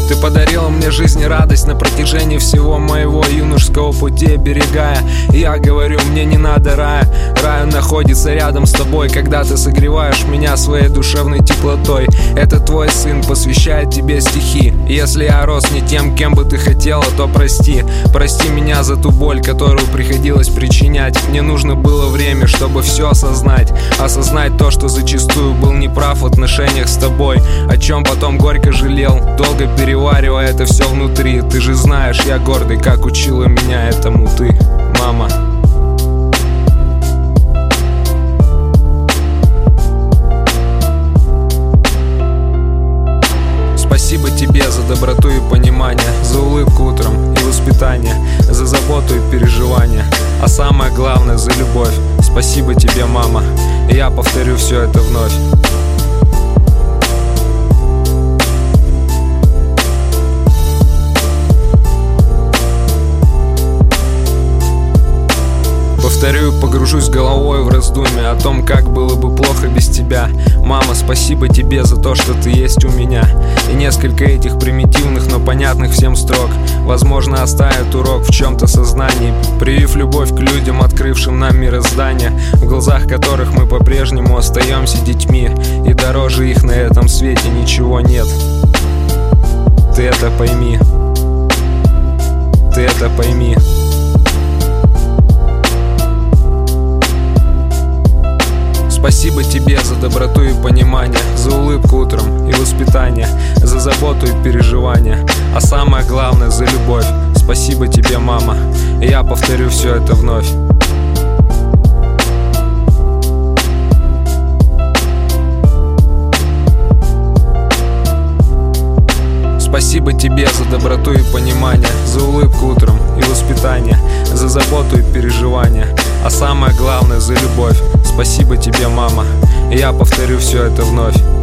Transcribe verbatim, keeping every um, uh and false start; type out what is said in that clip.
Ты подарила мне жизнь и радость на протяжении всего моего юношеского пути, оберегая. Я говорю, мне не надо рая. Рай находится рядом с тобой, когда ты согреваешь меня своей душевной теплотой. Это твой сын посвящает тебе стихи. Если я рос не тем, кем бы ты хотела, то прости. Прости меня за ту боль, которую приходилось причинять. Мне нужно было время, чтобы все осознать. Осознать то, что зачастую был неправ в отношениях с тобой, о чем потом горько жалел, долго переваривая это все внутри. Ты же знаешь, я гордый, как учила меня этому ты, мама. Спасибо тебе за доброту и понимание, за улыбку утром и воспитание, за заботу и переживание, а самое главное, за любовь. Спасибо тебе, мама, и я повторю все это вновь. Повторю и погружусь головой в раздумья о том, как было бы плохо без тебя. Мама, спасибо тебе за то, что ты есть у меня. И несколько этих примитивных, но понятных всем строк, возможно, оставят урок в чем-то сознании, привив любовь к людям, открывшим нам мироздание, в глазах которых мы по-прежнему остаемся детьми, и дороже их на этом свете ничего нет. Ты это пойми. Ты это пойми. Спасибо тебе за доброту и понимание, за улыбку утром и воспитание, за заботу и переживание, а самое главное, за любовь. Спасибо тебе, мама, и я повторю все это вновь. Спасибо тебе за доброту и понимание, за улыбку утром и воспитание, за заботу и переживание, а самое главное, за любовь. Спасибо тебе, мама, и я повторю все это вновь.